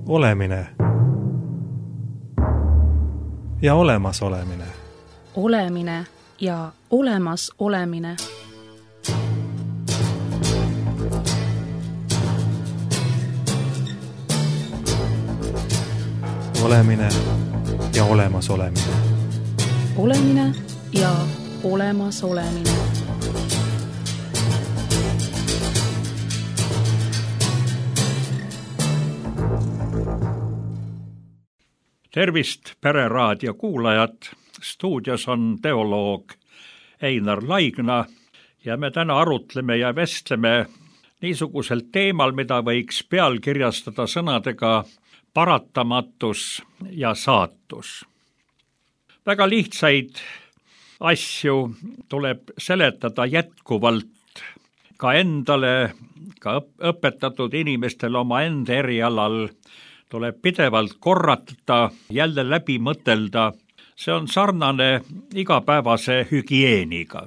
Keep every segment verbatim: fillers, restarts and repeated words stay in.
Olemine ja olemas olemine. Olemine ja olemas olemine. Olemine ja olemas olemine. Olemine ja olemas olemine. Tervist, Pereraadio kuulajad! Stuudios on teoloog Einar Laigna ja me täna arutleme ja vestleme niisugusel teemal, mida võiks pealkirjastada sõnadega paratamatus ja saatus. Väga lihtsaid asju tuleb seletada jätkuvalt ka endale, ka õpetatud inimestel oma enda erialal, tuleb pidevalt korrata, jälle läbi mõtelda. See on sarnane igapäevase hügieeniga.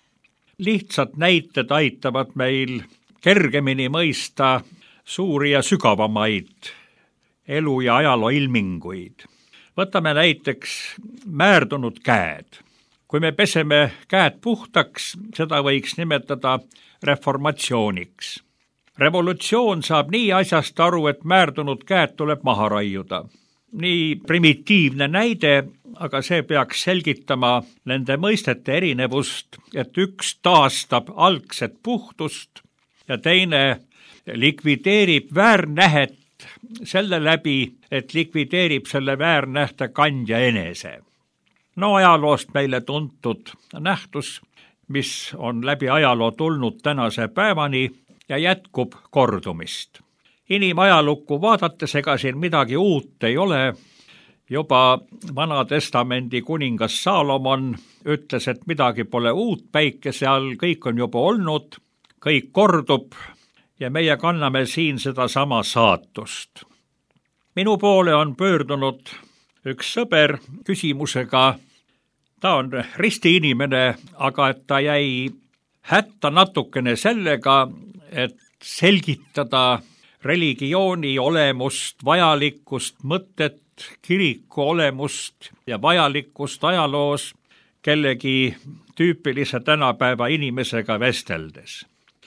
Lihtsad näited aitavad meil kergemini mõista suuri ja sügavamaid elu- ja ajaloo ilminguid. Võtame näiteks määrdunud käed. Kui me peseme käed puhtaks, seda võiks nimetada reformatsiooniks. Revolutsioon saab nii asjast aru, et määrdunud käed tuleb maha raiuda. Nii primitiivne näide, aga see peaks selgitama nende mõistete erinevust, et üks taastab algset puhtust ja teine likvideerib väärnähet selle läbi, et likvideerib selle väärnähte kandja enese. No ajaloost meile tuntud nähtus, mis on läbi ajaloo tulnud tänase päevani, ja jätkub kordumist. Inimajalukku vaadates ega siin midagi uut ei ole. Juba Vana Testamendi kuningas Saalomon ütles, et midagi pole uut päikese all, kõik on juba olnud, kõik kordub ja meie kanname siin seda sama saatust. Minu poole on pöördunud üks sõber küsimusega, ta on risti inimene, aga et ta jäi hätta natukene sellega, et selgitada religiooni olemust, vajalikkust, mõtet, kiriku olemust ja vajalikkust ajaloos kellegi tüüpilise tänapäeva inimesega vesteldes.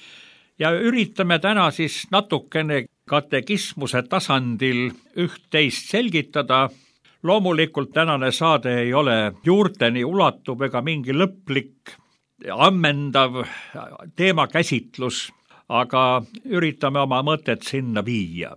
Ja üritame täna siis natukene katekismuse tasandil üht-teist selgitada. Loomulikult tänane saade ei ole juurteni ulatuv ega mingi lõplik, ammendav teemakäsitlus, aga üritame oma mõtet sinna viia.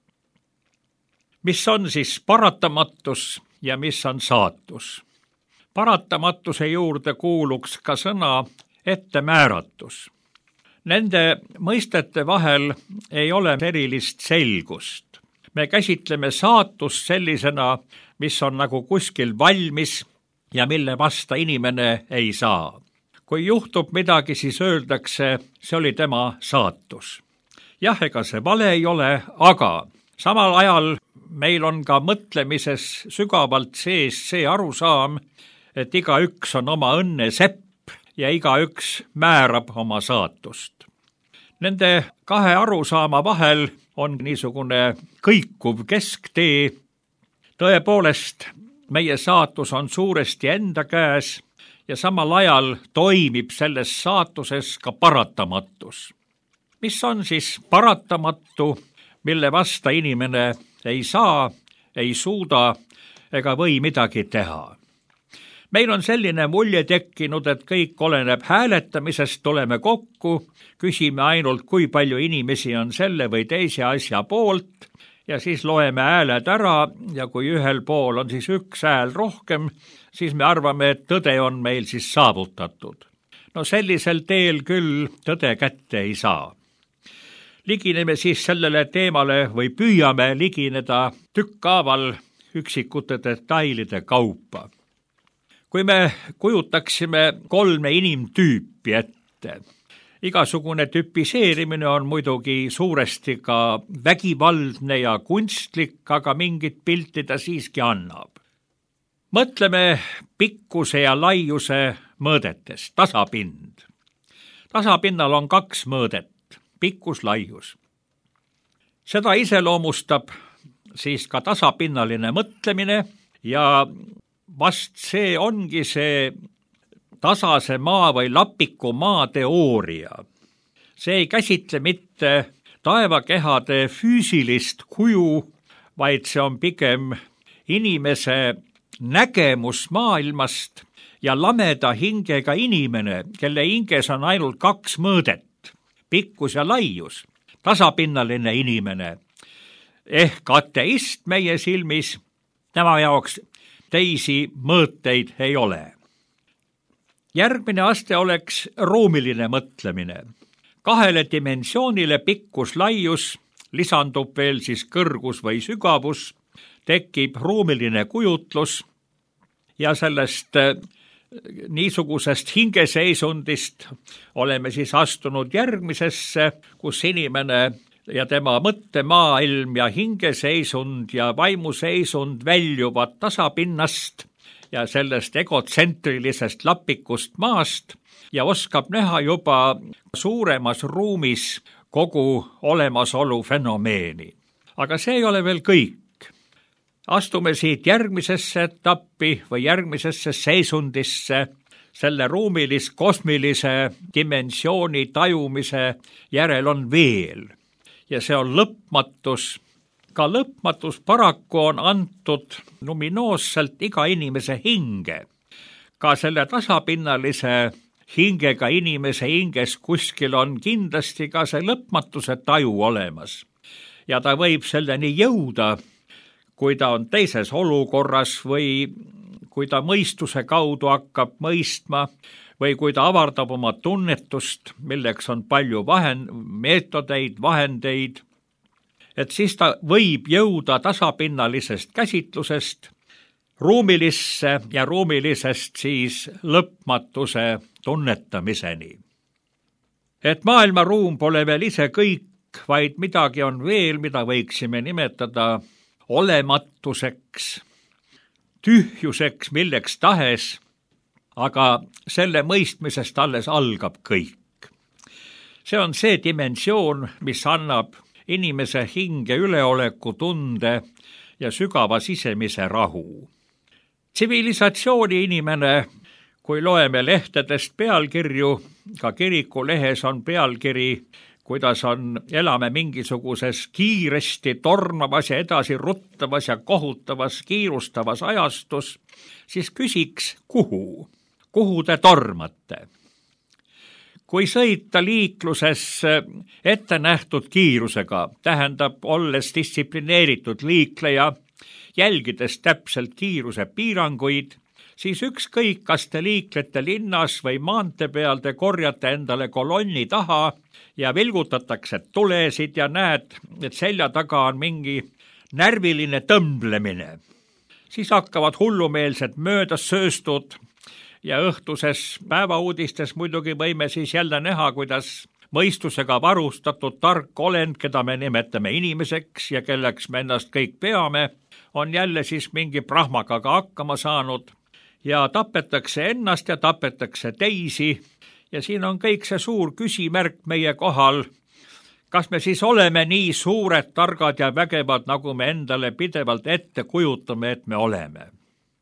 Mis on siis paratamatus ja mis on saatus? Paratamatuse juurde kuuluks ka sõna ettemääratus. Nende mõistete vahel ei ole erilist selgust. Me käsitleme saatust sellisena, mis on nagu kuskil valmis ja mille vasta inimene ei saa. Kui juhtub midagi, siis öeldakse, see oli tema saatus. Jah, ega see vale ei ole, aga samal ajal meil on ka mõtlemises sügavalt sees see arusaam, et igaüks on oma õnne sepp ja igaüks määrab oma saatust. Nende kahe arusaama vahel on niisugune kõikuv kesktee. Tõepoolest, meie saatus on suuresti enda käes, ja samal ajal toimib selles saatuses ka paratamatus. Mis on siis paratamatu, mille vasta inimene ei saa, ei suuda ega või midagi teha? Meil on selline mulje tekkinud, et kõik oleneb hääletamisest, tuleme kokku, küsime ainult, kui palju inimesi on selle või teise asja poolt, ja siis loeme hääled ära ja kui ühel pool on siis üks hääl rohkem, siis me arvame, et tõde on meil siis saavutatud. No sellisel teel küll tõde kätte ei saa. Ligineme siis sellele teemale või püüame ligineda tükkaaval üksikute detailide kaupa. Kui me kujutaksime kolme inimtüüpi ette, igasugune tüpiseerimine on muidugi suuresti ka vägivaldne ja kunstlik, aga mingit pilti ta siiski annab. Mõtleme pikkuse ja laiuse mõõdetes, tasapind. Tasapinnal on kaks mõõdet, pikkus, laius. Seda iseloomustab siis ka tasapinnaline mõtlemine ja vast see ongi see tasase maa või lapiku maa teooria. See ei käsitle mitte taevakehade füüsilist kuju, vaid see on pigem inimese nägemus maailmast ja lameda hingega inimene, kelle hinges on ainult kaks mõõdet, pikkus ja laius, tasapinnaline inimene, ehk ateist meie silmis, tema jaoks teisi mõõteid ei ole. Järgmine aste oleks ruumiline mõtlemine. Kahele dimensioonile pikkus, laius, lisandub veel siis kõrgus või sügavus, tekib ruumiline kujutlus ja sellest niisugusest hingeseisundist oleme siis astunud järgmisesse, kus inimene ja tema mõttemaailm ja hingeseisund ja vaimuseisund väljuvad tasapinnast ja sellest egotsentrilisest lapikust maast ja oskab näha juba suuremas ruumis kogu olemasolu fenomeeni. Aga see ei ole veel kõik. Astume siit järgmisesse etappi või järgmisesse seisundisse, selle ruumilis-kosmilise dimensiooni tajumise järel on veel. Ja see on lõpmatus. Ka lõpmatus paraku on antud numinoosselt iga inimese hinge. Ka selle tasapinnalise hingega inimese hinges kuskil on kindlasti ka see lõpmatuse taju olemas. Ja ta võib selleni jõuda, kui ta on teises olukorras või kui ta mõistuse kaudu hakkab mõistma või kui ta avardab oma tunnetust, milleks on palju vahend, meetodeid, vahendeid, et siis ta võib jõuda tasapinnalisest käsitlusest ruumilisse ja ruumilisest siis lõpmatuse tunnetamiseni. Et maailmaruum pole veel ise kõik, vaid midagi on veel, mida võiksime nimetada olematuseks, tühjuseks, milleks tahes, aga selle mõistmisest alles algab kõik. See on see dimensioon, mis annab inimese hinge üleoleku tunde ja sügava sisemise rahu. Tsivilisatsiooni inimene, kui loeme lehtedest pealkirju, ka kirikulehes on pealkiri, kuidas on, elame mingisuguses kiiresti tormavas ja edasi ruttavas ja kohutavas kiirustavas ajastus, siis küsiks, kuhu? Kuhu te tormate? Kui sõita liikluses ette nähtud kiirusega, tähendab olles distsiplineeritud liikleja, jälgides täpselt kiiruse piiranguid, siis ükskõik, kas te liiklete linnas või maantee peal, te korjate endale kolonni taha ja vilgutatakse tulesid ja näed, et selja taga on mingi närviline tõmblemine. Siis hakkavad hullumeelsed möödassööstud ja õhtuses päevauudistes muidugi võime siis jälle näha, kuidas mõistusega varustatud tark olend, keda me nimetame inimeseks ja kelleks me ennast kõik peame, on jälle siis mingi prahmakaga hakkama saanud ja tapetakse ennast ja tapetakse teisi ja siin on kõik see suur küsimärk meie kohal. Kas me siis oleme nii suured, targad ja vägevad, nagu me endale pidevalt ette kujutame, et me oleme?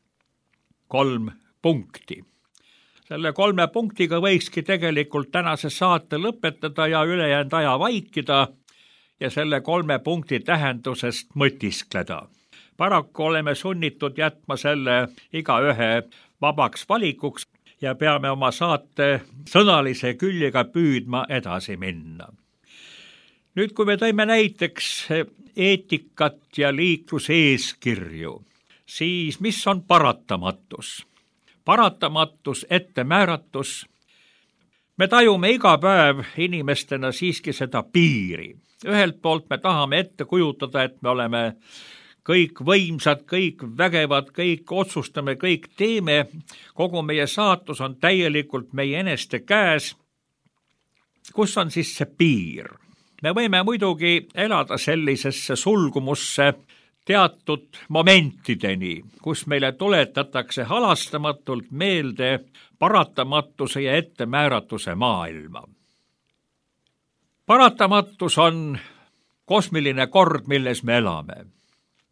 Kolm punkti. Selle kolme punktiga võikski tegelikult tänase saate lõpetada ja ülejäänud aja vaikida ja selle kolme punkti tähendusest mõtiskleda. Paraku oleme sunnitud jätma selle igaühe vabaks valikuks ja peame oma saate sõnalise küljega püüdma edasi minna. Nüüd, kui me tõime näiteks eetikat ja liikluseeskirju, siis mis on paratamatus? Paratamatus, ettemääratus. Me tajume iga päev inimestena siiski seda piiri. Ühelt poolt me tahame ette kujutada, et me oleme kõik võimsad, kõik vägevad, kõik otsustame, kõik teeme. Kogu meie saatus on täielikult meie eneste käes. Kus on siis see piir? Me võime muidugi elada sellisesse sulgumusse teatud momentideni, kus meile tuletatakse halastamatult meelde paratamatuse ja ettemääratuse maailma. Paratamatus on kosmiline kord, milles me elame.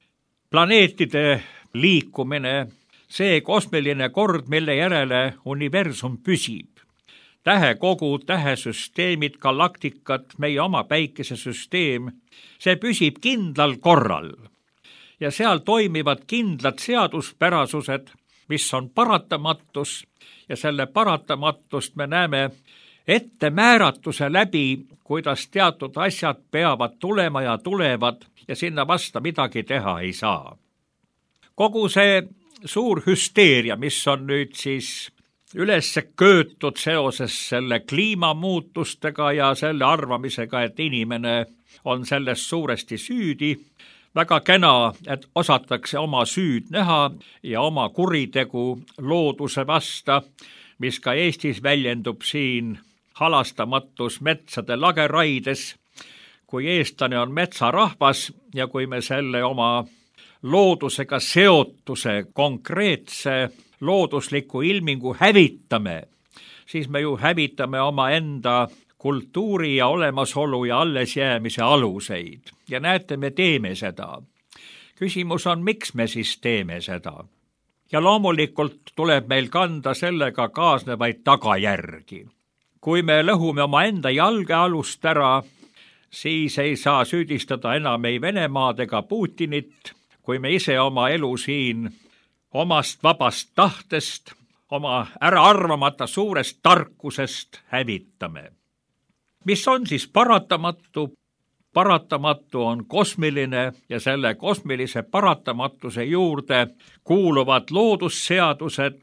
planeetide liikumine, see kosmiline kord, mille järele universum püsib. Tähekogud, tähesüsteemid, galaktikad, meie oma päikesesüsteem, see püsib kindlal korral. Ja seal toimivad kindlad seaduspärasused, mis on paratamatus, ja selle paratamatust me näeme ettemääratuse läbi, kuidas teatud asjad peavad tulema ja tulevad ja sinna vasta midagi teha ei saa. Kogu see suur hüsteeria, mis on nüüd siis üles köötud seoses selle kliimamuutustega ja selle arvamisega, et inimene on selles suuresti süüdi, väga kena, et osatakse oma süüd näha ja oma kuritegu looduse vasta, mis ka Eestis väljendub siin halastamatus metsade lageraides, kui eestlane on metsarahvas ja kui me selle oma loodusega seotuse konkreetse loodusliku ilmingu hävitame, siis me ju hävitame oma enda kultuuri ja olemasolu ja allesjäämise aluseid. Ja näete, me teeme seda. Küsimus on, miks me siis teeme seda? Ja loomulikult tuleb meil kanda sellega kaasnevaid tagajärgi. Kui me lõhume oma enda jalgealust ära, siis ei saa süüdistada enam ei Venemaad ega Putinit, kui me ise oma elu siin omast vabast tahtest, oma äraarvamata suurest tarkusest hävitame. Mis on siis paratamatu? Paratamatu on kosmiline ja selle kosmilise paratamatuse juurde kuuluvad loodusseadused,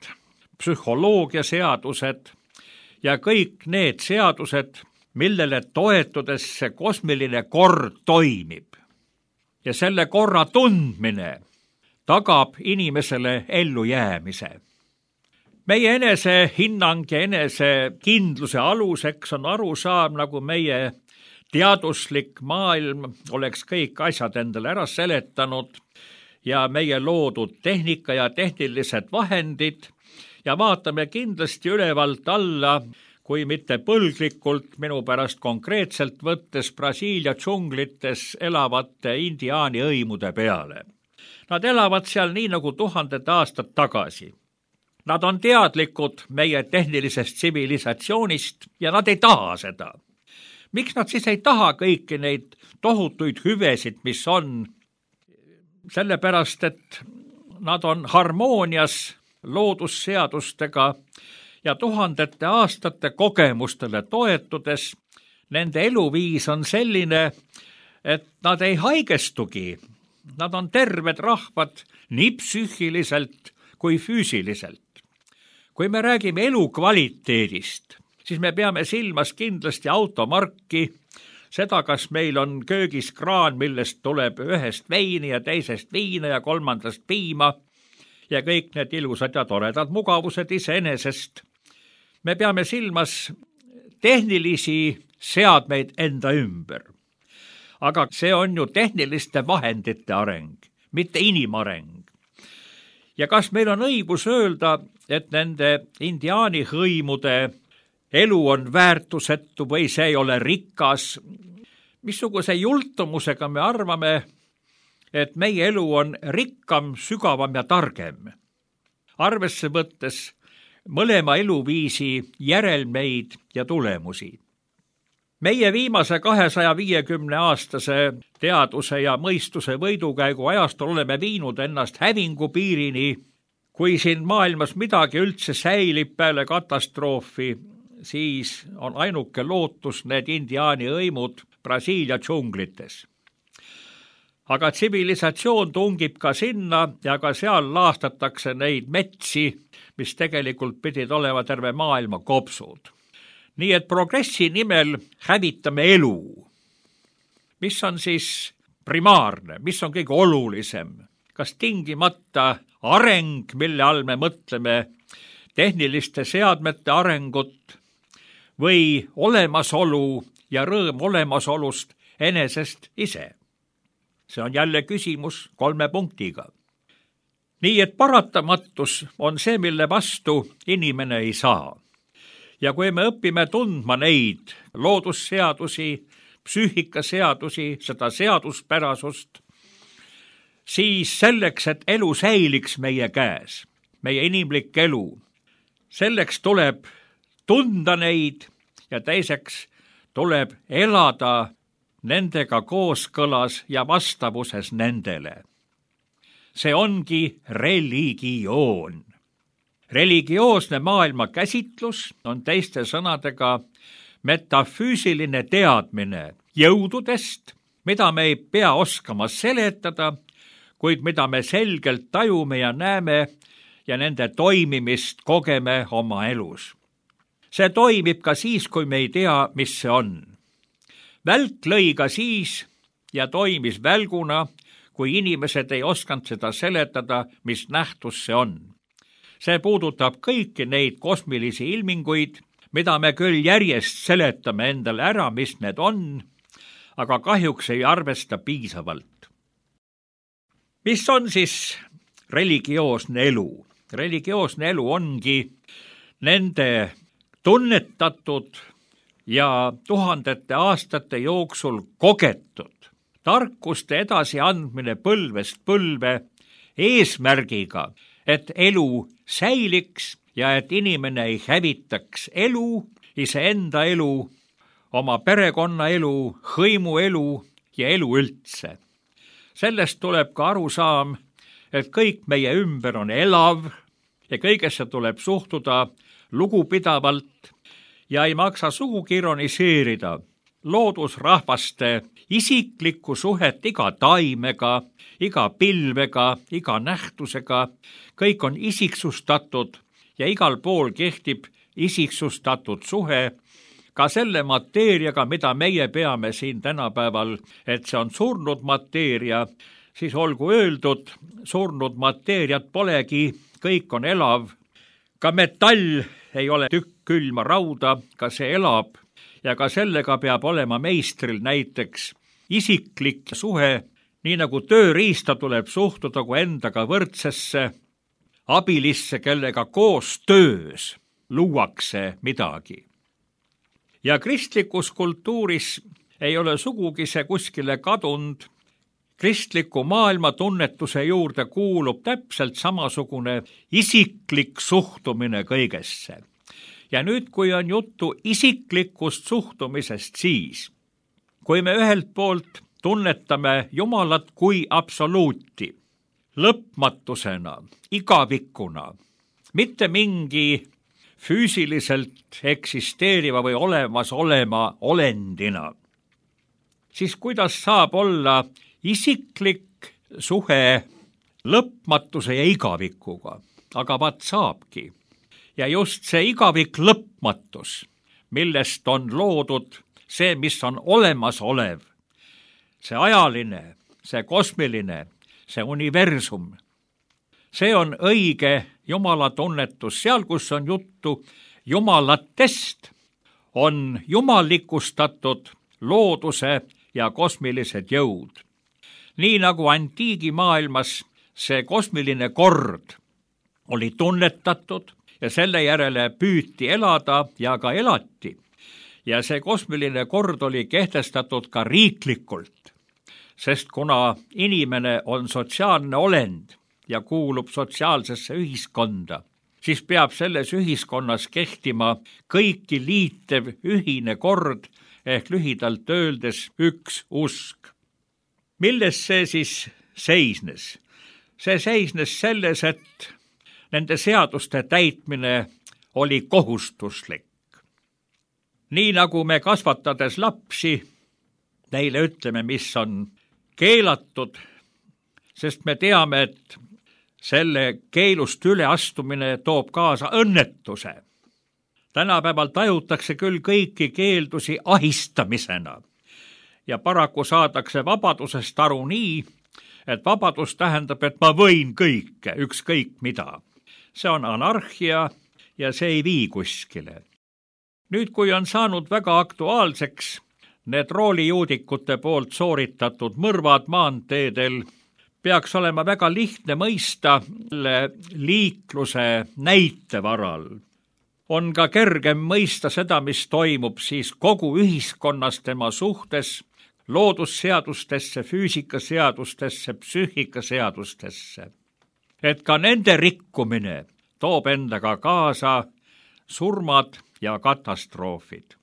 psühholoogiaseadused ja kõik need seadused, millele toetudes see kosmiline kord toimib. Ja selle korra tundmine tagab inimesele ellujäämise. Meie enese hinnang ja enese kindluse aluseks on arusaam, nagu meie teaduslik maailm oleks kõik asjad endale ära seletanud ja meie loodud tehnika ja tehnilised vahendid ja vaatame kindlasti ülevalt alla, kui mitte põlglikult, minu pärast konkreetselt võttes Brasiilia džunglites elavate indiaani õimude peale. Nad elavad seal nii nagu tuhanded aastad tagasi. Nad on teadlikud meie tehnilisest tsivilisatsioonist ja nad ei taha seda. Miks nad siis ei taha kõiki neid tohutuid hüvesid, mis on? Sellepärast, et nad on harmoonias loodusseadustega ja tuhandete aastate kogemustele toetudes. Nende eluviis on selline, et nad ei haigestugi. Nad on terved rahvad nii psüühiliselt kui füüsiliselt. Kui me räägime elukvaliteedist, siis me peame silmas kindlasti automarki, seda, kas meil on köögis kraan, millest tuleb ühest veini ja teisest viina ja kolmandast piima ja kõik need ilusad ja toredad mugavused iseenesest. Me peame silmas tehnilisi seadmeid enda ümber. Aga see on ju tehniliste vahendite areng, mitte inimareng. Ja kas meil on õigus öelda, et nende indiaani hõimude elu on väärtusetu või see ei ole rikas? Missuguse jultumusega me arvame, et meie elu on rikkam, sügavam ja targem? Arvesse võttes mõlema eluviisi järelmeid ja tulemusi. Meie viimase kahesaja viiekümne aastase teaduse ja mõistuse võidukäigu ajastul oleme viinud ennast hävingu piirini. Kui siin maailmas midagi üldse säilib peale katastroofi, siis on ainuke lootus need indiaani õimud Brasiilia džunglites. Aga tsivilisatsioon tungib ka sinna ja ka seal laastatakse neid metsi, mis tegelikult pidid olema terve maailma kopsud. Nii et progressi nimel hävitame elu. Mis on siis primaarne, mis on kõige olulisem? Kas tingimata areng, mille all me mõtleme tehniliste seadmete arengut või olemasolu ja rõõm olemasolust enesest ise? See on jälle küsimus kolme punktiga. Nii et paratamatus on see, mille vastu inimene ei saa. Ja kui me õpime tundma neid loodusseadusi, psüühikaseadusi, seda seaduspärasust, siis selleks, et elu säiliks meie käes, meie inimlik elu, selleks tuleb tunda neid ja teiseks tuleb elada nendega kooskõlas ja vastavuses nendele. See ongi religioon. Religioosne maailma käsitlus on teiste sõnadega metafüüsiline teadmine jõududest, mida me ei pea oskama seletada, kuid mida me selgelt tajume ja näeme ja nende toimimist kogeme oma elus. See toimib ka siis, kui me ei tea, mis see on. Välk lõi ka siis ja toimis välguna, kui inimesed ei osanud seda seletada, mis nähtus see on. See puudutab kõiki neid kosmilisi ilminguid, mida me küll järjest seletame endale ära, mis need on, aga kahjuks ei arvesta piisavalt. Mis on siis religioosne elu? Religioosne elu ongi nende tunnetatud ja tuhandete aastate jooksul kogetud tarkuste edasiandmine põlvest põlve eesmärgiga, et elu säiliks ja et inimene ei hävitaks elu, iseenda elu, oma perekonna elu, hõimu elu ja elu üldse. Sellest tuleb ka arusaam, et kõik meie ümber on elav ja kõigesse tuleb suhtuda lugupidavalt ja ei maksa sugugi ironiseerida loodusrahvaste isiklikku suhet iga taimega, iga pilvega, iga nähtusega. Kõik on isiksustatud ja igal pool kehtib isiksustatud suhe ka selle mateeriaga, mida meie peame siin tänapäeval, et see on surnud mateeria, siis olgu öeldud, surnud mateeriat polegi, kõik on elav. Ka metall ei ole tükk külma rauda, ka see elab ja ka sellega peab olema meistril näiteks isiklik suhe, nii nagu tööriista tuleb suhtuda kui endaga võrdsesse abilisse, kellega koos töös luuakse midagi. Ja kristlikus kultuuris ei ole sugugi see kuskile kadunud. Kristliku maailma tunnetuse juurde kuulub täpselt samasugune isiklik suhtumine kõigesse. Ja nüüd, kui on juttu isiklikust suhtumisest, siis, kui me ühelt poolt tunnetame Jumalat kui absoluuti, lõpmatusena, igavikuna, mitte mingi füüsiliselt eksisteeriva või olemas olema olendina, siis kuidas saab olla isiklik suhe lõpmatuse ja igavikuga? Aga vaat saabki. Ja just see igavik lõpmatus, millest on loodud see, mis on olemasolev, see ajaline, see kosmiline, see universum, see on õige Jumala tunnetus. Seal, kus on juttu jumalatest, on jumalikustatud looduse ja kosmilised jõud. Nii nagu antiigimaailmas see kosmiline kord oli tunnetatud ja selle järele püüti elada ja ka elati. Ja see kosmiline kord oli kehtestatud ka riiklikult, sest kuna inimene on sotsiaalne olend ja kuulub sotsiaalsesse ühiskonda, siis peab selles ühiskonnas kehtima kõiki liitev ühine kord ehk lühidalt öeldes üks usk. Milles see siis seisnes? See seisnes selles, et nende seaduste täitmine oli kohustuslik. Nii nagu me kasvatades lapsi, neile ütleme, mis on keelatud, sest me teame, et selle keelust üleastumine toob kaasa õnnetuse. Tänapäeval tajutakse küll kõiki keeldusi ahistamisena ja paraku saadakse vabadusest aru nii, et vabadus tähendab, et ma võin kõike, ükskõik mida. See on anarhia ja see ei vii kuskile. Nüüd, kui on saanud väga aktuaalseks need roolijuudikute poolt sooritatud mõrvad maanteedel, peaks olema väga lihtne mõista liikluse näitevaral. On ka kergem mõista seda, mis toimub siis kogu ühiskonnas tema suhtes, loodusseadustesse, füüsikaseadustesse, psüühikaseadustesse, et ka nende rikkumine toob endaga kaasa surmad ja katastroofid.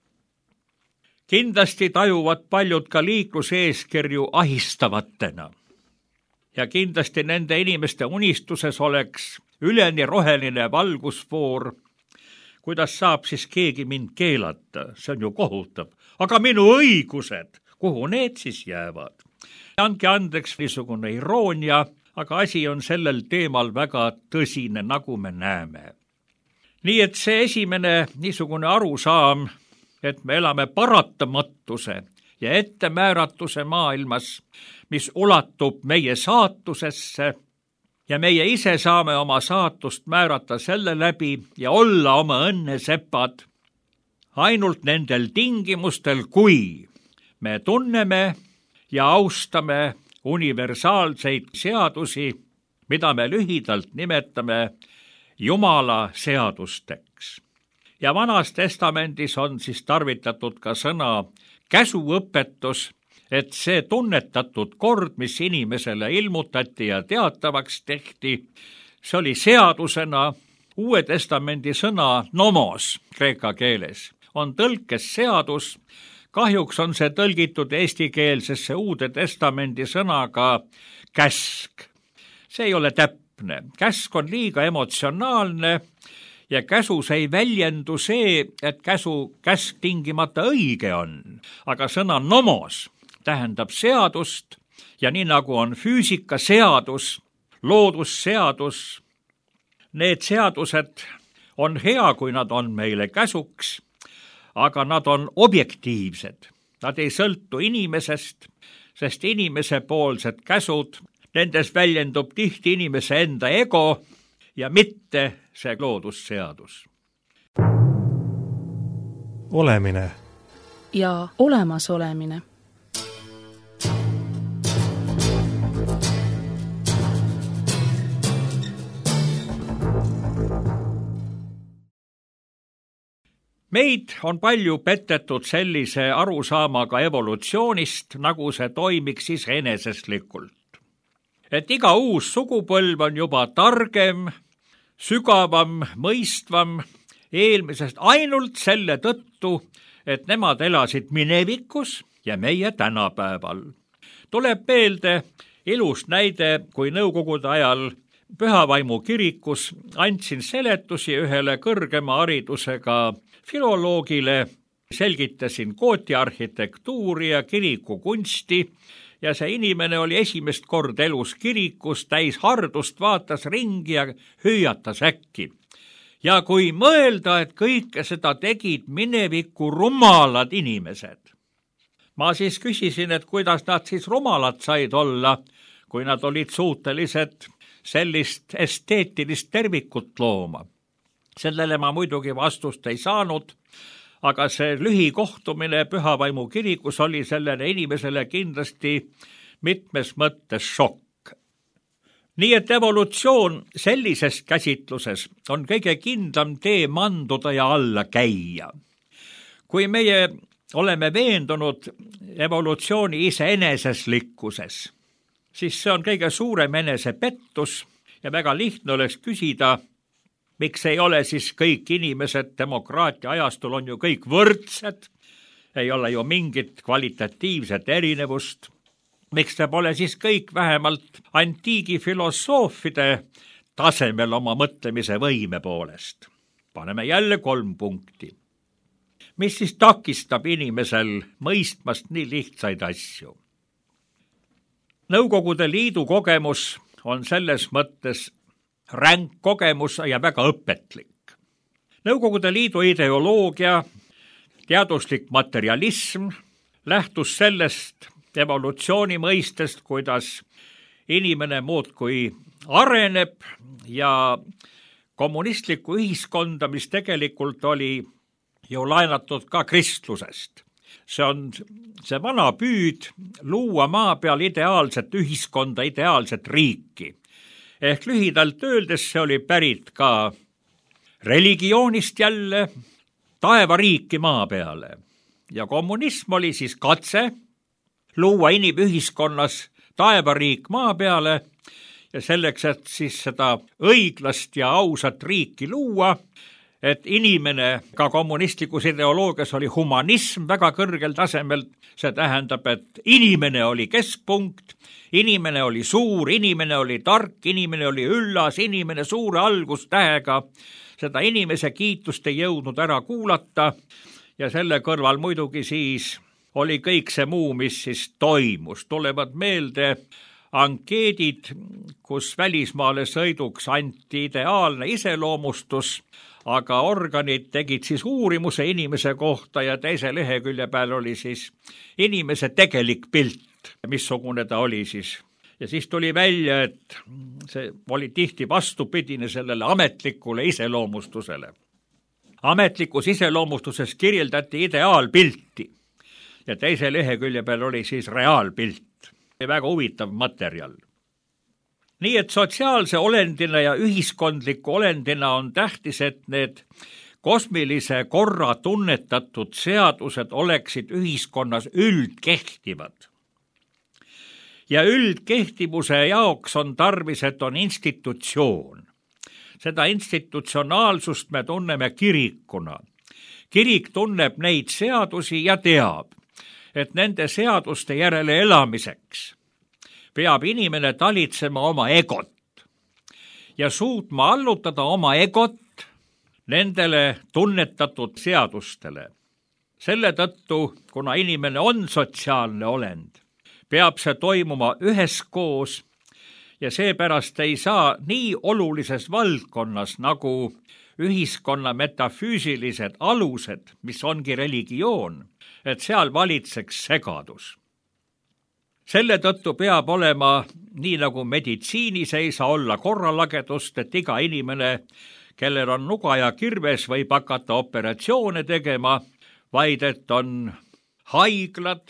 Kindlasti tajuvad paljud ka liikluseeskirju ahistavatena ja kindlasti nende inimeste unistuses oleks üleni roheline valgusfoor. Kuidas saab siis keegi mind keelata? See on ju kohutav. Aga minu õigused, kuhu need siis jäävad? Andke andeks niisugune iroonia, aga asi on sellel teemal väga tõsine, nagu me näeme. Nii et see esimene niisugune arusaam, et me elame paratamatuse ja ettemääratuse maailmas, mis ulatub meie saatusesse ja meie ise saame oma saatust määrata selle läbi ja olla oma õnnesepad ainult nendel tingimustel, kui me tunneme ja austame universaalseid seadusi, mida me lühidalt nimetame Jumala seadusteks. Ja Vanas testamendis on siis tarvitatud ka sõna käsuõpetus, et see tunnetatud kord, mis inimesele ilmutati ja teatavaks tehti, see oli seadusena. Uue testamendi sõna nomos kreeka keeles on tõlkes seadus. Kahjuks on see tõlgitud eestikeelsesse Uude testamendi sõnaga käsk. See ei ole täpne. Käsk on liiga emotsionaalne ja käsus ei väljendu see, et käsu käsk tingimata õige on. Aga sõna nomos tähendab seadust ja nii nagu on füüsikaseadus, loodusseadus, need seadused on hea, kui nad on meile käsuks, aga nad on objektiivsed. Nad ei sõltu inimesest, sest inimese poolsed käsud, nendes väljendub tihti inimese enda ego ja mitte see loodusseadus. Olemine ja olemasolemine. Meid on palju petetud sellise arusaamaga evolutsioonist, nagu see toimiks siis eneseslikult. Et iga uus sugupõlv on juba targem, sügavam, mõistvam eelmisest ainult selle tõttu, et nemad elasid minevikus ja meie tänapäeval. Tuleb meelde ilus näide, kui Nõukogude ajal Pühavaimu kirikus andsin seletusi ühele kõrgema haridusega filoloogile, selgitasin kooti arhitektuuri ja kiriku kunsti ja see inimene oli esimest kord elus kirikus, täis hardust, vaatas ringi ja hüüatas äkki. Ja kui mõelda, et kõike seda tegid mineviku rumalad inimesed. Ma siis küsisin, et kuidas nad siis rumalad said olla, kui nad olid suutelised sellist esteetilist tervikut looma. Sellele ma muidugi vastust ei saanud, aga see lühikohtumine Pühavaimu kirikus oli sellele inimesele kindlasti mitmes mõttes šokk. Nii et evolutsioon sellises käsitluses on kõige kindlam tee manduda ja alla käia. Kui meie oleme veendunud evolutsiooni iseeneseslikkuses, siis see on kõige suurem enesepettus ja väga lihtne oleks küsida, miks ei ole siis kõik inimesed demokraatia ajastul on ju kõik võrdsed, ei ole ju mingit kvalitatiivset erinevust. Miks te pole siis kõik vähemalt antiigi filosoofide tasemel oma mõtlemise võime poolest? Paneme jälle kolm punkti. Mis siis takistab inimesel mõistmast nii lihtsaid asju? Nõukogude Liidu kogemus on selles mõttes ränk kogemus ja väga õpetlik. Nõukogude Liidu ideoloogia, teaduslik materialism lähtus sellest evolutsiooni mõistest, kuidas inimene muudkui areneb ja kommunistlikku ühiskonda, mis tegelikult oli ju laenatud ka kristlusest. See on see vana püüd luua maa peal ideaalset ühiskonda, ideaalset riiki. Ehk lühidalt öeldes see oli pärit ka religioonist jälle taevariiki maa peale. Ja kommunism oli siis katse luua inimühiskonnas taevariik maa peale ja selleks, et siis seda õiglast ja ausat riiki luua, et inimene ka kommunistlikus ideoloogias oli humanism väga kõrgel tasemel, see tähendab, et inimene oli keskpunkt, inimene oli suur, inimene oli tark, inimene oli üllas, inimene suure algustähega, seda inimese kiitust ei jõudnud ära kuulata ja selle kõrval muidugi siis oli kõik see muu, mis siis toimus. Tulevad meelde ankeedid, kus välismaale sõiduks anti ideaalne iseloomustus, aga organid tegid siis uurimuse inimese kohta ja teise lehekülje peal oli siis inimese tegelik pilt, missugune ta oli siis. Ja siis tuli välja, et see oli tihti vastupidine sellele ametlikule iseloomustusele. Ametlikus iseloomustuses kirjeldati ideaalpilti ja teise lehekülje peal oli siis reaalpilt. Väga huvitav materjal. Nii et sotsiaalse olendina ja ühiskondliku olendina on tähtis, et need kosmilise korra tunnetatud seadused oleksid ühiskonnas üldkehtivad. Ja üldkehtivuse jaoks on tarvis, et on institutsioon. Seda institutsionaalsust me tunneme kirikuna. Kirik tunneb neid seadusi ja teab, et nende seaduste järele elamiseks peab inimene talitsema oma egot ja suutma allutada oma egot nendele tunnetatud seadustele. Selle tõttu, kuna inimene on sotsiaalne olend, peab see toimuma üheskoos ja seepärast ei saa nii olulises valdkonnas nagu ühiskonna metafüüsilised alused, mis ongi religioon, et seal valitseks segadus. Selle tõttu peab olema, nii nagu meditsiinis ei saa olla korralagedust, et iga inimene, kellel on nuga ja kirves, võib hakata operatsioone tegema, vaid et on haiglad,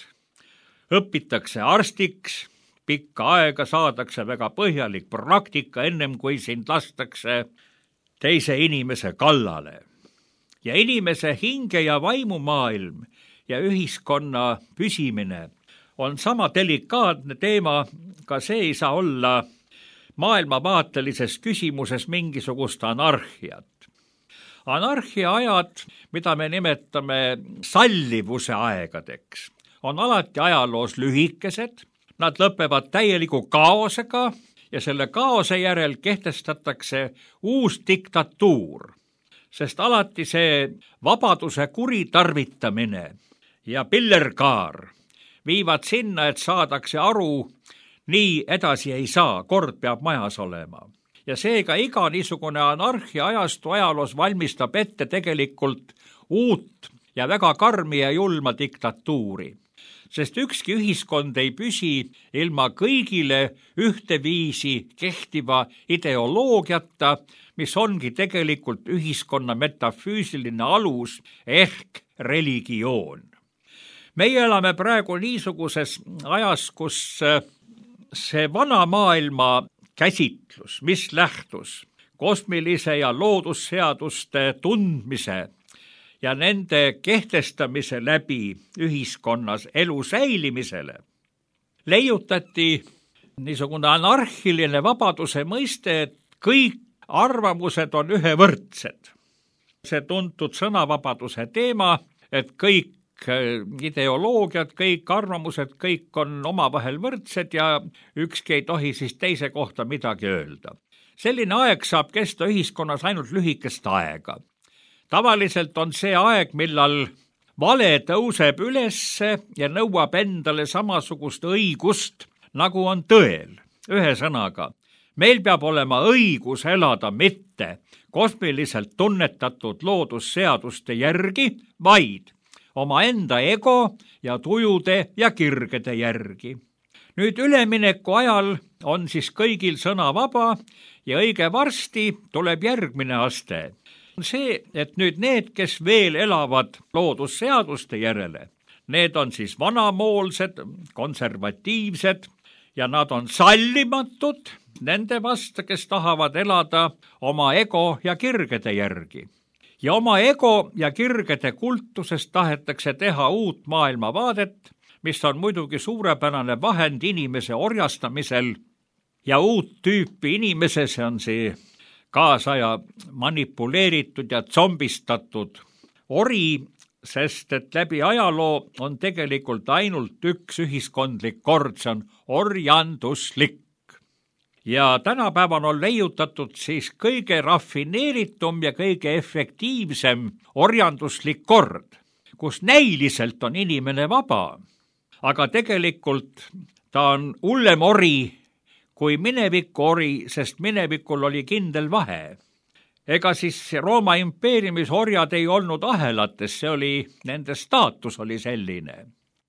õpitakse arstiks, pikka aega saadakse väga põhjalik praktika, ennem kui sind lastakse teise inimese kallale. Ja inimese hinge ja vaimumaailm ja ühiskonna püsimine on sama delikaatne teema, ka see ei saa olla maailmavaatelises küsimuses mingisugust anarhiat. Anarhia ajad, mida me nimetame sallivuse aegadeks, on alati ajaloos lühikesed, nad lõpevad täieliku kaosega ja selle kaose järel kehtestatakse uus diktatuur, sest alati see vabaduse kuritarvitamine ja pillerkaar viivad sinna, et saadakse aru, nii edasi ei saa, kord peab majas olema. Ja seega iga niisugune anarhia ajastu ajaloos valmistab ette tegelikult uut ja väga karmi ja julma diktatuuri. Sest ükski ühiskond ei püsi ilma kõigile ühteviisi kehtiva ideoloogiata, mis ongi tegelikult ühiskonna metafüüsiline alus ehk religioon. Meie elame praegu niisuguses ajas, kus see vana maailma käsitlus, mis lähtus kosmilise ja loodusseaduste tundmise ja nende kehtestamise läbi ühiskonnas elu säilimisele, leiutati niisugune anarhiline vabaduse mõiste, et kõik arvamused on ühevõrdsed. See tuntud sõnavabaduse teema, et kõik ideoloogiad, kõik arvamused, kõik on omavahel võrdsed ja ükski ei tohi siis teise kohta midagi öelda. Selline aeg saab kesta ühiskonnas ainult lühikest aega. Tavaliselt on see aeg, millal vale tõuseb ülesse ja nõuab endale samasugust õigust, nagu on tõel. Ühesõnaga, meil peab olema õigus elada mitte kosmiliselt tunnetatud loodusseaduste järgi, vaid oma enda ego ja tujude ja kirgede järgi. Nüüd ülemineku ajal on siis kõigil sõna vaba ja õige varsti tuleb järgmine aste. See, et nüüd need, kes veel elavad loodusseaduste järele, need on siis vanamoolsed, konservatiivsed ja nad on sallimatud nende vastu, kes tahavad elada oma ego ja kirgede järgi. Ja oma ego ja kirgede kultusest tahetakse teha uut maailmavaadet, mis on muidugi suurepärane vahend inimese orjastamisel ja uut tüüpi inimese, see on see kaasaja manipuleeritud ja zombistatud ori, sest et läbi ajaloo on tegelikult ainult üks ühiskondlik kord, see on orjanduslik. Ja tänapäeval on leiutatud siis kõige rafineeritum ja kõige efektiivsem orjanduslik kord, kus näiliselt on inimene vaba, aga tegelikult ta on hullem ori kui mineviku ori, sest minevikul oli kindel vahe. Ega siis Rooma impeeriumis orjad ei olnud ahelates, see oli, nende staatus oli selline.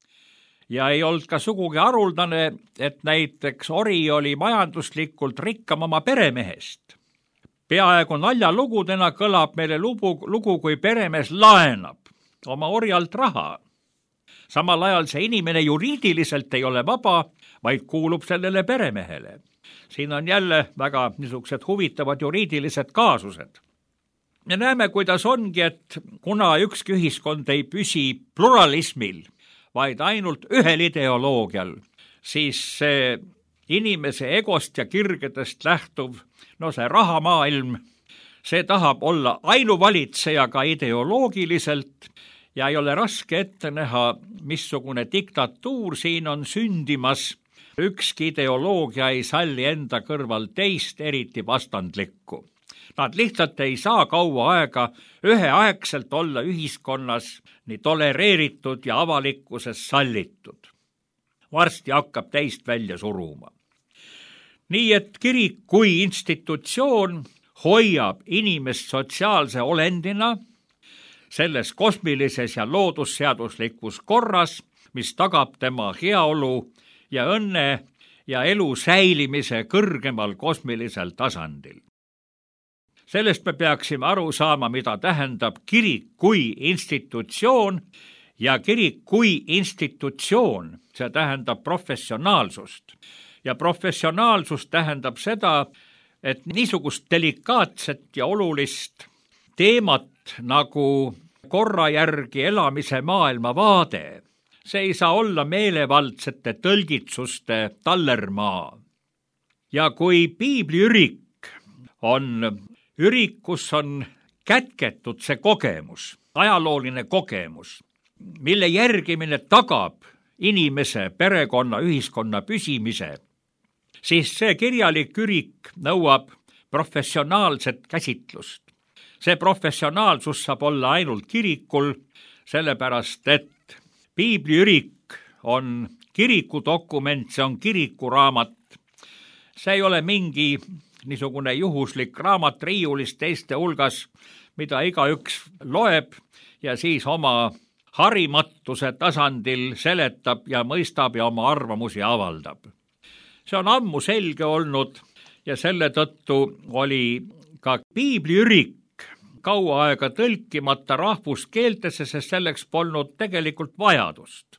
Ja ei olnud ka sugugi haruldane, et näiteks ori oli majanduslikult rikkam oma peremehest. Peaaegu naljalugudena kõlab meile lugu, lugu, kui peremees laenab oma orjalt raha. Samal ajal see inimene juriidiliselt ei ole vaba, vaid kuulub sellele peremehele. Siin on jälle väga niisugused huvitavad juriidilised kaasused. Me näeme, kuidas ongi, et kuna ükski ühiskond ei püsi pluralismil, vaid ainult ühel ideoloogial, siis see inimese egost ja kirgedest lähtuv, no see rahamaailm, see tahab olla ainuvalitseja ka ideoloogiliselt ja ei ole raske ette näha, missugune diktatuur siin on sündimas. Ükski ideoloogia ei salli enda kõrval teist eriti vastandlikku. Nad lihtsalt ei saa kaua aega üheaegselt olla ühiskonnas nii tolereeritud ja avalikkuses sallitud. Varsti hakkab teist välja suruma. Nii et kirik kui institutsioon hoiab inimest sotsiaalse olendina selles kosmilises ja loodusseaduslikus korras, mis tagab tema heaolu ja õnne ja elu säilimise kõrgemal kosmilisel tasandil. Sellest me peaksime aru saama, mida tähendab kirik kui institutsioon ja kirik kui institutsioon, see tähendab professionaalsust. Ja professionaalsus tähendab seda, et niisugust delikaatset ja olulist teemat nagu korra järgi elamise maailma vaade, see ei saa olla meelevaldsete tõlgitsuste tallermaa. Ja kui piibli ürik on ürik, kus on kätketud see kogemus, ajalooline kogemus, mille järgimine tagab inimese, perekonna, ühiskonna püsimise, siis see kirjalik ürik nõuab professionaalset käsitlust. See professionaalsus saab olla ainult kirikul, sellepärast et piibli ürik on kirikudokument, see on kirikuraamat. See ei ole mingi niisugune juhuslik raamat riiulist teiste hulgas, mida igaüks loeb ja siis oma harimatuse tasandil seletab ja mõistab ja oma arvamusi avaldab. See on ammu selge olnud ja selle tõttu oli ka piibli ürik kaua aega tõlkimata rahvuskeeltesse, sest selleks polnud tegelikult vajadust.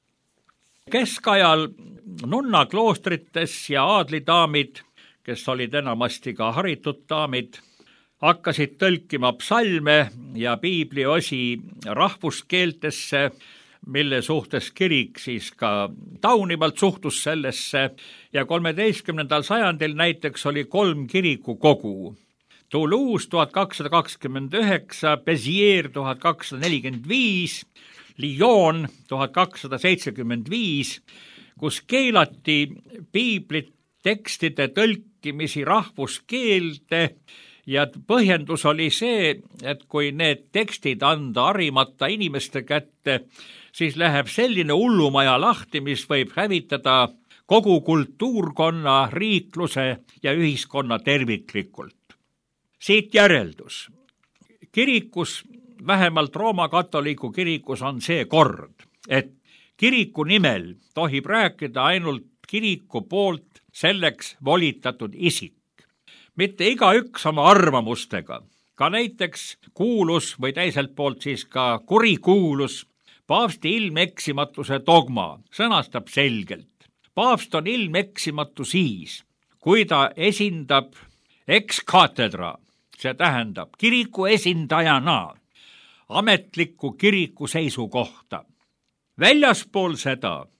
Keskajal nunnakloostrites ja aadlidaamid, kes olid enamasti ka haritud daamid, hakkasid tõlkima psalme ja piibli osi rahvuskeeltesse, mille suhtes kirik siis ka taunivalt suhtus sellesse ja kolmeteistkümnendal sajandil näiteks oli kolm kirikukogu. Toulouse tuhat kakssada kakskümmend üheksa, Béziers tuhat kakssada nelikümmend viis, Lyon tuhat kakssada seitsekümmend viis, kus keelati piiblit tekstide tõlkimisi rahvuskeelde ja põhjendus oli see, et kui need tekstid anda harimata inimeste kätte, siis läheb selline hullumaja lahti, mis võib hävitada kogu kultuurkonna, riikluse ja ühiskonna terviklikult. Siit järeldus. Kirikus, vähemalt Rooma katoliku kirikus on see kord, et kiriku nimel tohib rääkida ainult kiriku poolt selleks volitatud isik. Mitte igaüks oma arvamustega, ka näiteks kuulus või teiselt poolt siis ka kurikuulus paavsti ilmeksimatuse dogma sõnastab selgelt. Paavst on ilmeksimatu siis, kui ta esindab ex cathedra, see tähendab kiriku esindajana ametliku kiriku seisukohta. Väljaspool seda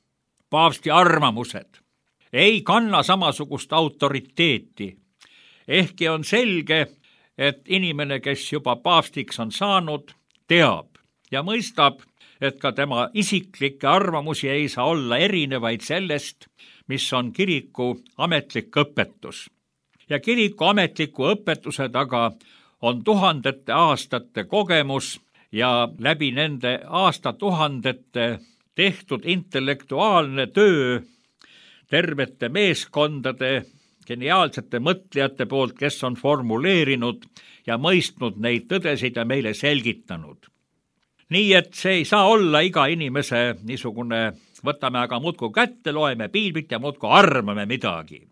paavsti arvamused ei kanna samasugust autoriteeti. Ehkki on selge, et inimene, kes juba paavstiks on saanud, teab ja mõistab, et ka tema isiklikke arvamusi ei saa olla erinevaid sellest, mis on kiriku ametlik õpetus. Ja kiriku ametliku õpetuse taga on tuhandete aastate kogemus ja läbi nende aastatuhandete tehtud intellektuaalne töö tervete meeskondade, geniaalsete mõtlejate poolt, kes on formuleerinud ja mõistnud neid tõdesid ja meile selgitanud. Nii et see ei saa olla iga inimese niisugune, võtame aga muudkui kätte, loeme piiblit ja muudkui arvame midagi.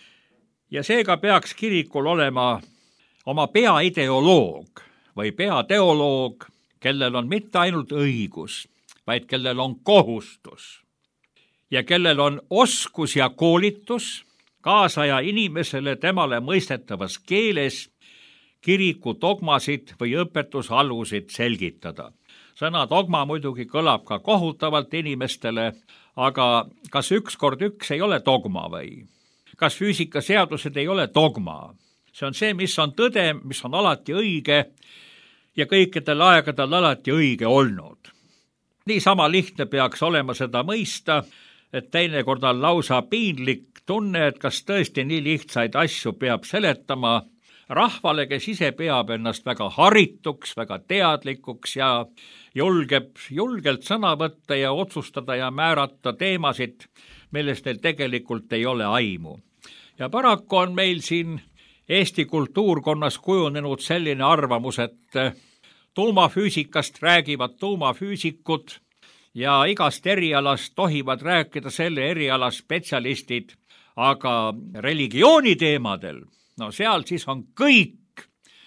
Ja seega peaks kirikul olema oma peaideoloog või peateoloog, kellel on mitte ainult õigus, vaid kellel on kohustus ja kellel on oskus ja koolitus kaasaja inimesele temale mõistetavas keeles kiriku dogmasid või õpetusalusid selgitada. Sõna dogma muidugi kõlab ka kohutavalt inimestele, aga kas üks kord üks ei ole dogma või? Kas füüsikaseadused ei ole dogma? See on see, mis on tõde, mis on alati õige ja kõikidel aegadel alati õige olnud. Nii sama lihtne peaks olema seda mõista, et teinekord on lausa piinlik tunne, et kas tõesti nii lihtsaid asju peab seletama rahvale, kes ise peab ennast väga harituks, väga teadlikuks ja julgeb julgelt sõna võtta ja otsustada ja määrata teemasid, millest neil tegelikult ei ole aimu. Ja paraku on meil siin Eesti kultuurkonnas kujunenud selline arvamus, et tuumafüüsikast räägivad tuumafüüsikud ja igast erialast tohivad rääkida selle eriala spetsialistid, aga religiooni teemadel, no seal siis on kõik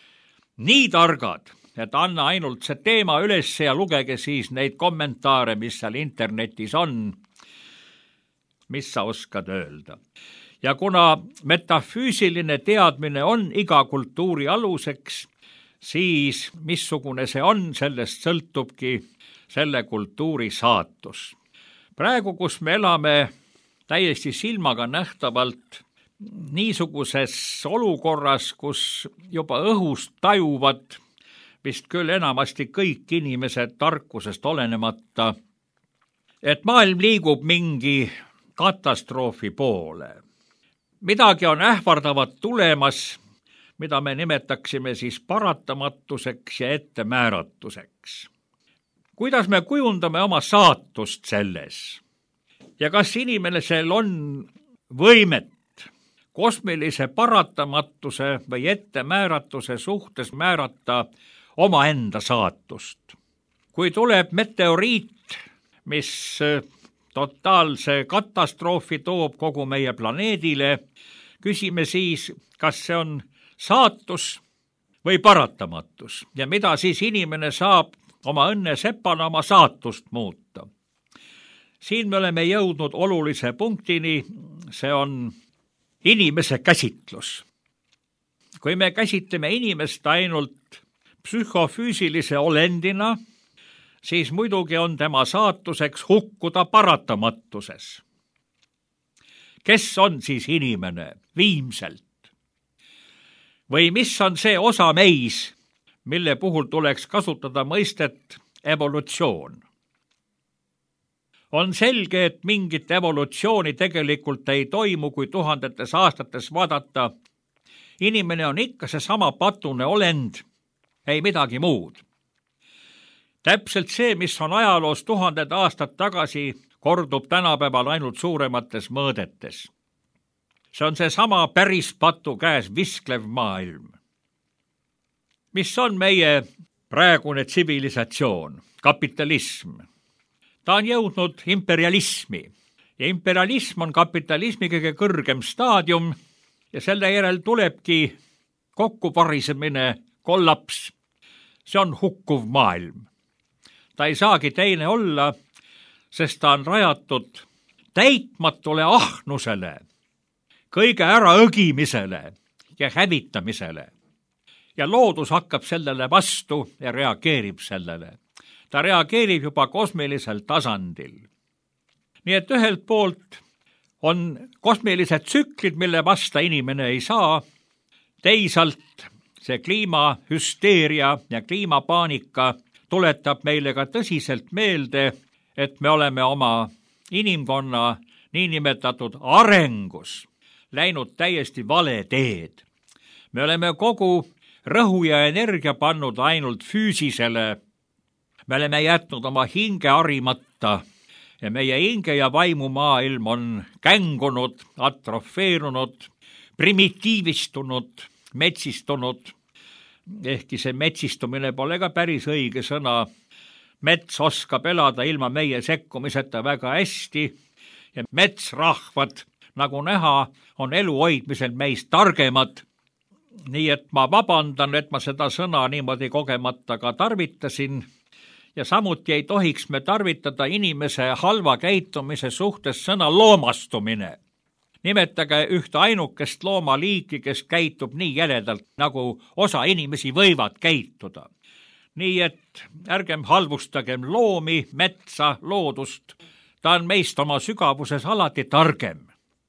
nii targad, et anna ainult see teema üles ja lugege siis neid kommentaare, mis seal internetis on, mis sa oskad öelda. Ja kuna metafüüsiline teadmine on iga kultuuri aluseks, siis missugune see on, sellest sõltubki selle kultuuri saatus. Praegu, kus me elame täiesti silmaga nähtavalt niisuguses olukorras, kus juba õhust tajuvad vist küll enamasti kõik inimesed tarkusest olenemata, et maailm liigub mingi katastroofi poole. Midagi on ähvardavat tulemas, mida me nimetaksime siis paratamatuseks ja ettemääratuseks. Kuidas me kujundame oma saatust selles? Ja kas inimesel on võimet kosmilise paratamatuse või ettemääratuse suhtes määrata omaenda saatust? Kui tuleb meteoriit, mis totaalse katastroofi toob kogu meie planeedile, küsime siis, kas see on saatus või paratamatus ja mida siis inimene saab oma õnne sepana oma saatust muuta. Siin me oleme jõudnud olulise punktini, see on inimese käsitlus. Kui me käsitleme inimest ainult psühhofüüsilise olendina, siis muidugi on tema saatuseks hukkuda paratamatuses. Kes on siis inimene viimselt? Või mis on see osa meis, mille puhul tuleks kasutada mõistet evolutsioon? On selge, et mingit evolutsiooni tegelikult ei toimu, kui tuhandetes aastates vaadata. Inimene on ikka see sama patune olend, ei midagi muud. Täpselt see, mis on ajaloos tuhanded aastad tagasi, kordub tänapäeval ainult suuremates mõõdetes. See on see sama päris patu käes visklev maailm. Mis on meie praegune tsivilisatsioon, kapitalism? Ta on jõudnud imperialismi ja imperialism on kapitalismi kõige kõrgem staadium ja selle järel tulebki kokkuvarisemine, kollaps. See on hukkuv maailm. Ta ei saagi teine olla, sest ta on rajatud täitmatule ahnusele, kõige äraõgimisele ja hävitamisele. Ja loodus hakkab sellele vastu ja reageerib sellele. Ta reageerib juba kosmilisel tasandil. nii et ühelt poolt on kosmilised tsüklid, mille vasta inimene ei saa, teisalt see kliimahüsteeria ja kliimapaanika tuletab meile ka tõsiselt meelde, et me oleme oma inimkonna niinimetatud arengus läinud täiesti vale teed. Me oleme kogu rõhu ja energia pannud ainult füüsisele. Me oleme jätnud oma hinge harimata ja meie hinge ja vaimu maailm on kängunud, atrofeerunud, primitiivistunud, metsistunud. Ehkki see metsistumine pole ka päris õige sõna. Mets oskab elada ilma meie sekkumiseta väga hästi ja metsrahvad, nagu näha, on elu hoidmisel meist targemad. Nii et ma vabandan, et ma seda sõna niimoodi kogemata ka tarvitasin ja samuti ei tohiks me tarvitada inimese halva käitumise suhtes sõna loomastumine. Nimetage ühte ainukest loomaliiki, kes käitub nii jäledalt, nagu osa inimesi võivad käituda. Nii et ärgem halvustagem loomi, metsa, loodust. Ta on meist oma sügavuses alati targem.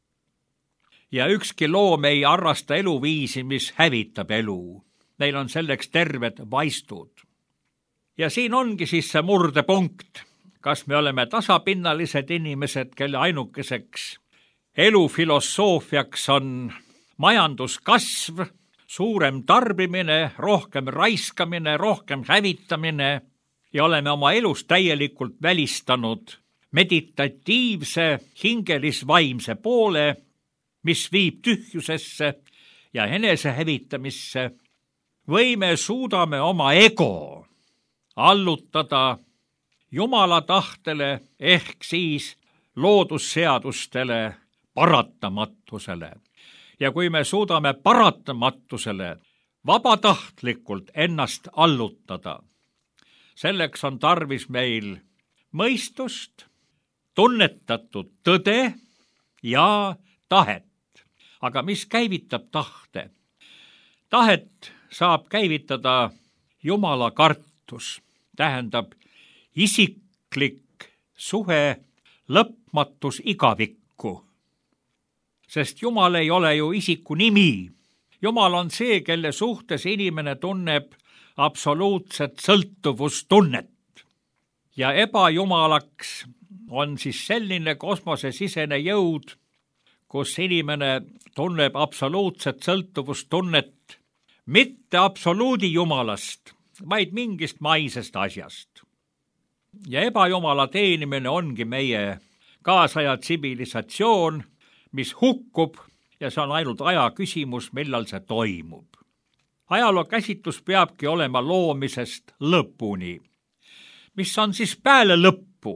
Ja ükski loom ei arrasta eluviisi, mis hävitab elu. Neil on selleks terved vaistud. Ja siin ongi siis see murdepunkt. Kas me oleme tasapinnalised inimesed, kelle ainukeseks elufilosoofiaks on majanduskasv, suurem tarbimine, rohkem raiskamine, rohkem hävitamine ja oleme oma elus täielikult välistanud meditatiivse, hingelis-vaimse poole, mis viib tühjusesse ja enesehävitamisse, või me suudame oma ego allutada Jumala tahtele ehk siis loodusseadustele, paratamatusele. Ja kui me suudame paratamatusele vabatahtlikult ennast allutada, selleks on tarvis meil mõistust, tunnetatud tõde ja tahet. Aga mis käivitab tahte? Tahet saab käivitada Jumala kartus, tähendab isiklik suhe, lõpmatus igavikku. Sest Jumal ei ole ju isiku nimi. Jumal on see, kelle suhtes inimene tunneb absoluutset sõltuvustunnet. Ja ebajumalaks on siis selline kosmosesisene jõud, kus inimene tunneb absoluutset sõltuvustunnet mitte absoluudi jumalast, vaid mingist maisest asjast. Ja ebajumala teenimine ongi meie kaasaja tsivilisatsioon, mis hukkub ja see on ainult aja küsimus, millal see toimub. Ajaloo käsitlus peabki olema loomisest lõpuni, mis on siis peale lõppu.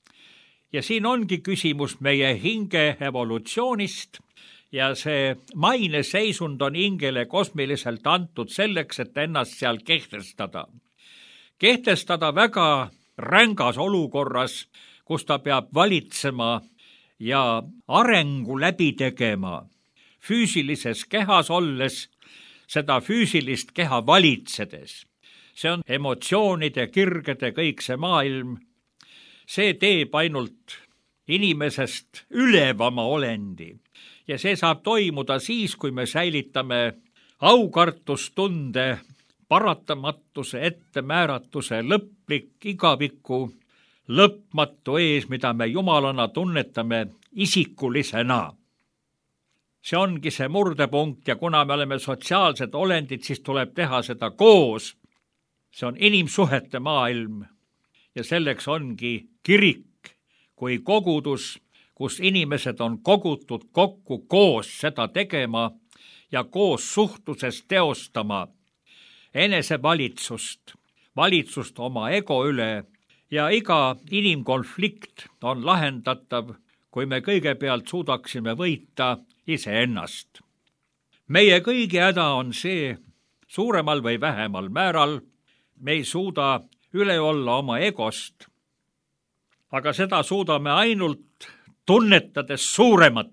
Ja siin ongi küsimus meie hinge evolutsioonist ja see maine seisund on hingele kosmiliselt antud selleks, et ennast seal kehtestada. Kehtestada väga rängas olukorras, kus ta peab valitsema ja arengu läbi tegema. Füüsilises kehas olles, seda füüsilist keha valitsedes. See on emotsioonide, kirgede, kõik see maailm. See teeb ainult inimesest ülevama olendi ja see saab toimuda siis, kui me säilitame aukartustunde, paratamatuse, ettemääratuse, lõplik, igaviku, lõpmatu ees, mida me jumalana tunnetame isikulisena. See ongi see murdepunkt ja kuna me oleme sotsiaalsed olendid, siis tuleb teha seda koos. See on inimsuhete maailm ja selleks ongi kirik kui kogudus, kus inimesed on kogutud kokku koos seda tegema ja koos suhtluses teostama enesevalitsust, valitsust oma ego üle ja iga inimkonflikt on lahendatav, kui me kõigepealt suudaksime võita iseennast. Meie kõigi häda on see, suuremal või vähemal määral, me ei suuda üle olla oma egost, aga seda suudame ainult tunnetades suuremat.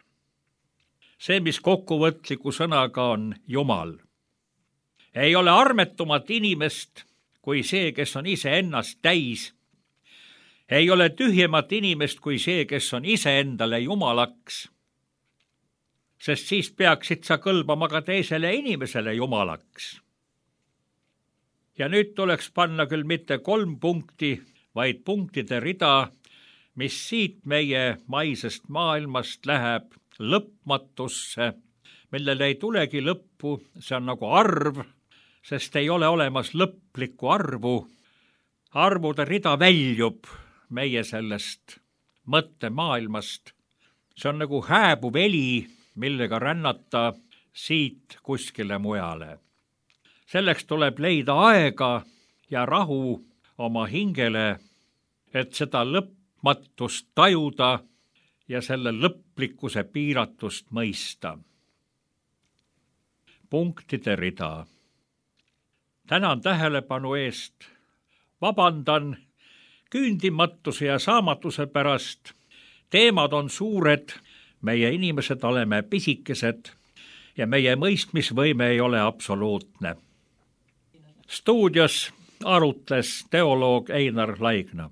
See, mis kokkuvõtliku sõnaga on Jumal. Ei ole armetumat inimest kui see, kes on ise ennast täis Ei ole tühjemat inimest kui see, kes on iseendale jumalaks, sest siis peaksid sa kõlbama ka teisele inimesele jumalaks. Ja nüüd tuleks panna küll mitte kolm punkti, vaid punktide rida, mis siit meie maisest maailmast läheb lõpmatusse, millele ei tulegi lõppu, see on nagu arv, sest ei ole olemas lõplikku arvu. Arvude rida väljub meie sellest mõttemaailmast. See on nagu hääbuv heli, millega rännata siit kuskile mujale. Selleks tuleb leida aega ja rahu oma hingele, et seda lõpmatust tajuda ja selle lõplikkuse piiratust mõista. Punktide rida. Tänan tähelepanu eest. Vabandan küündimatuse ja saamatuse pärast. Teemad on suured, meie inimesed oleme pisikesed ja meie mõistmisvõime ei ole absoluutne. Stuudios arutles teoloog Einar Laigna.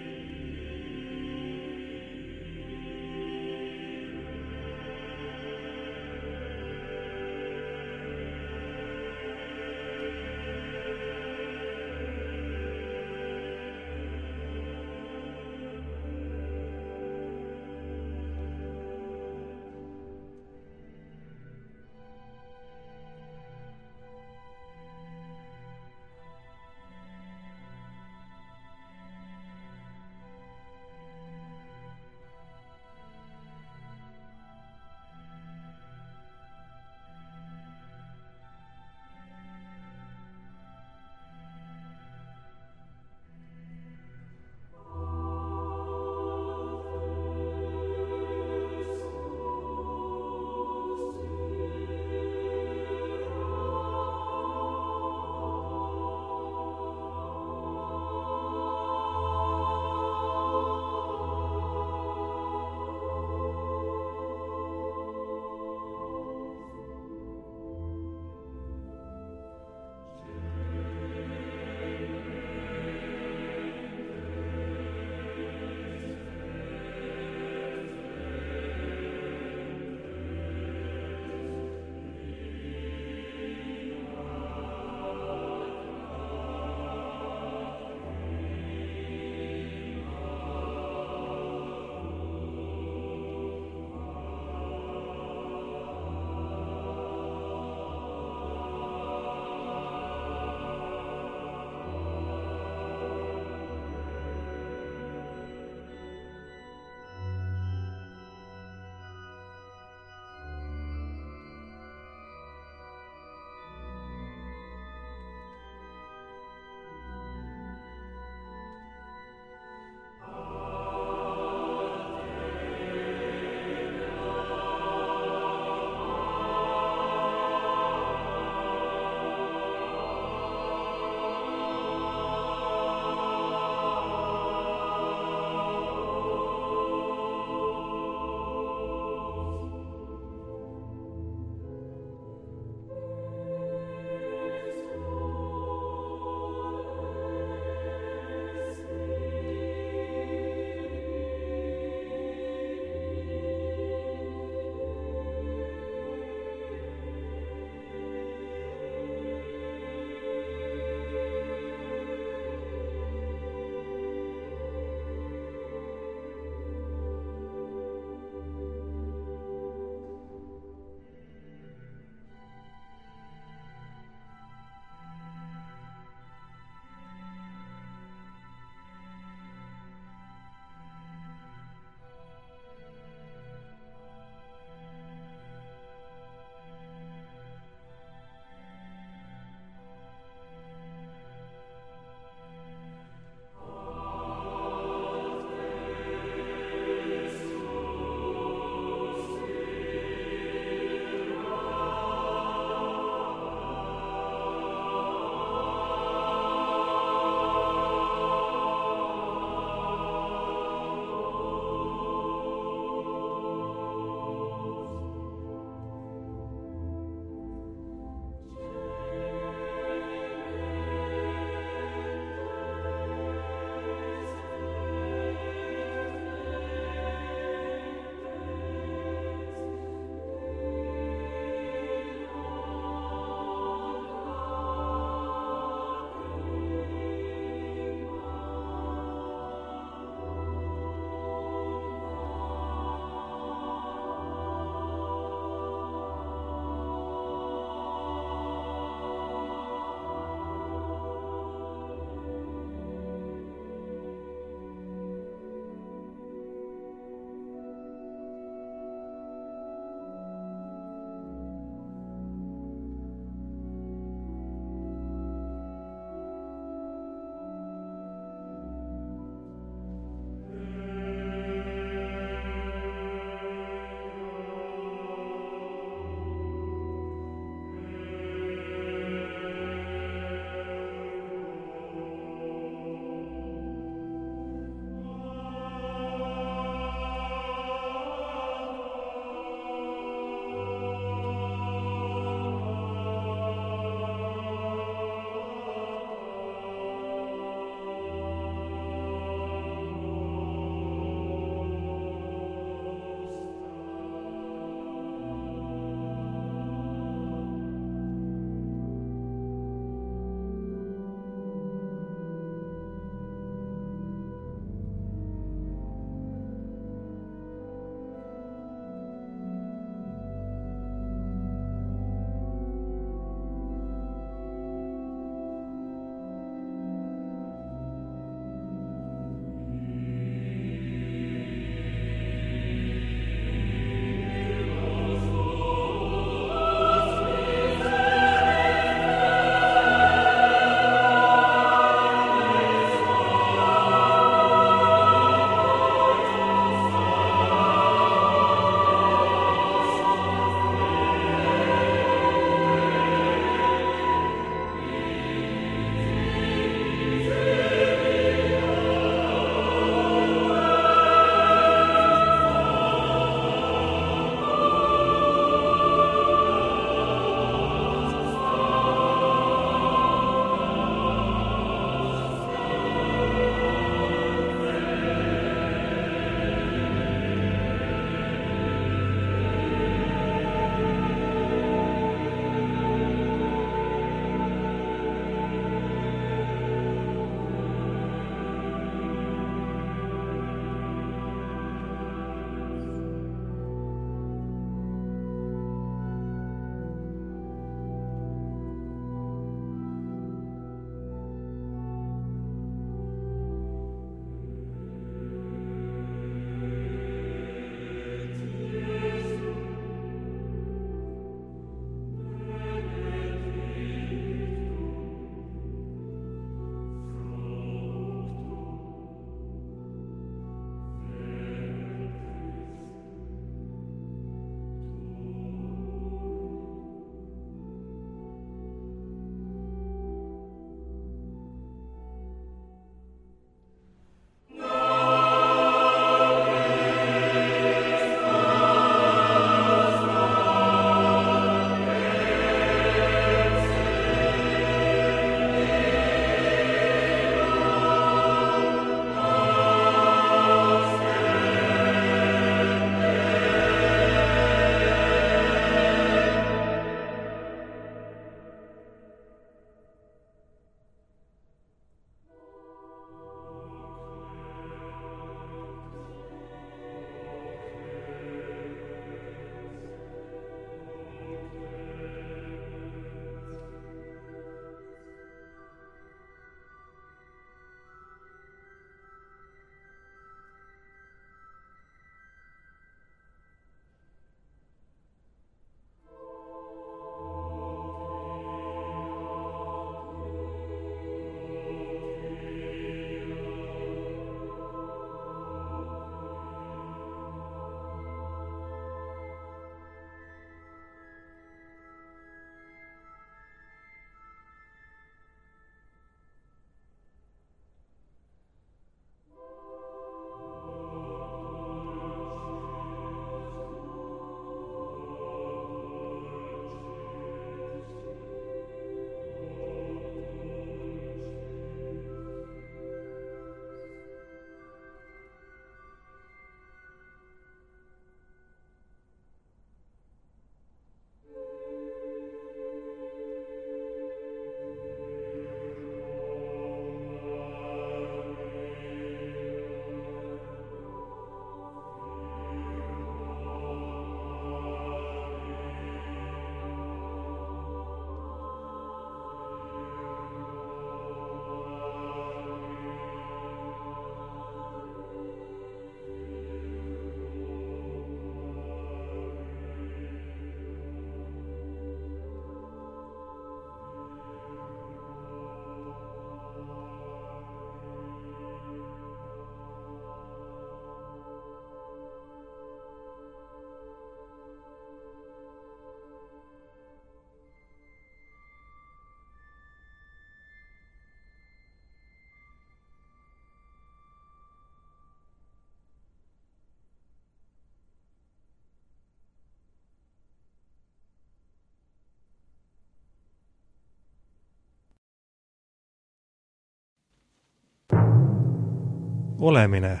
olemine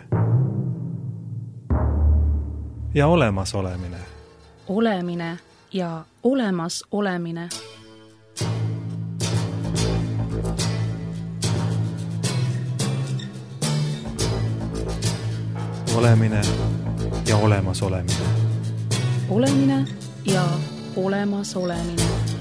ja olemasolemine. Olemine ja olemas olemine. Olemine ja olemas olemine. Olemine ja olemas olemine.